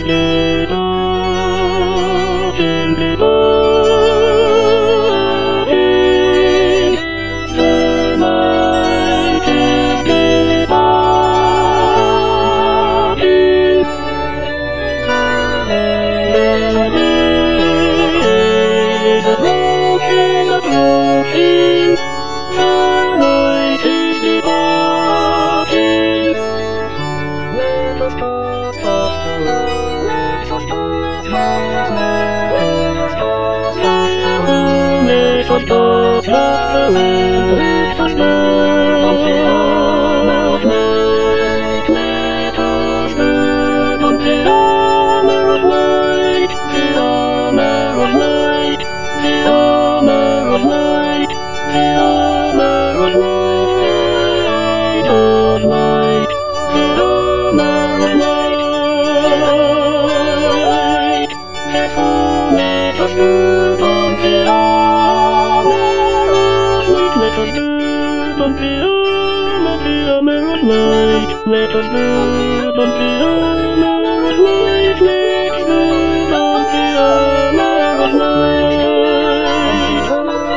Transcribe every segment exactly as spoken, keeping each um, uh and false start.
Let us build on the armor of light. Let us build on the armor of light.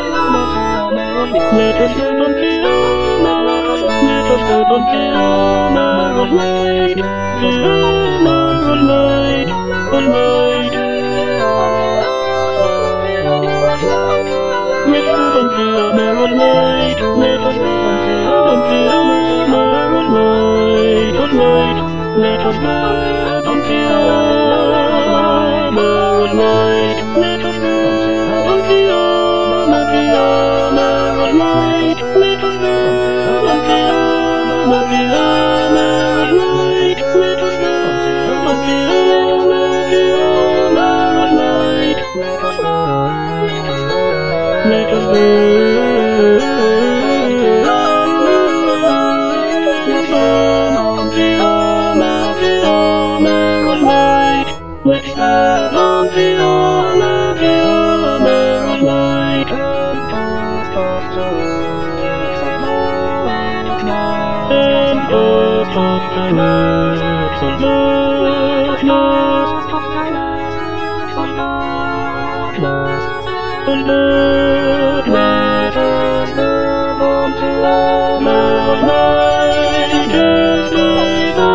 Let us build on the armor. Let us build on the armor of light. The armor of light, of light. Let us build on the armor of light. Let us build on the armor of light. Let us build on the armor of light. Let us build on the armor, the armor of light. Let us build on the armor, the armor of light. Let us build on the armor, the armor of light. Let us build. Let us build. Let's stand on the armor, the armor of light, and cast off the works of darkness, and cast off the works of darkness, of darkness, of darkness. Let us stand on the armor of light, cast off the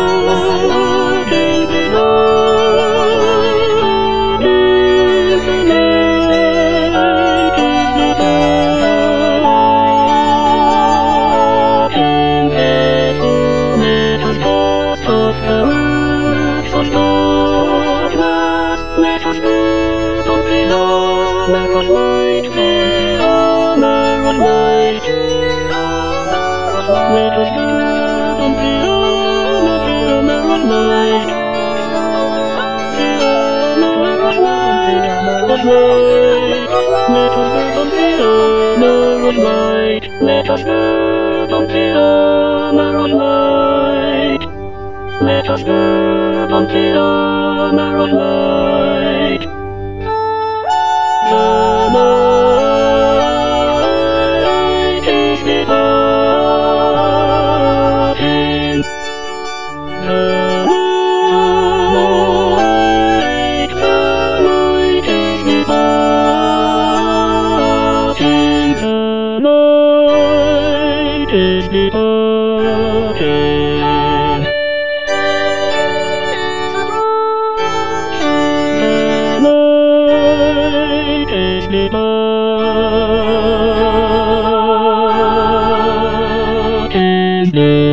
Let us light the armor of light. Let us build on the armor, the armor of light. The armor of light, of light. Let us build on the armor of light. Let us build on the armor of light. Let us build on the armor of light. The night is departing. The night, the night is departing. The night is departing. Departing.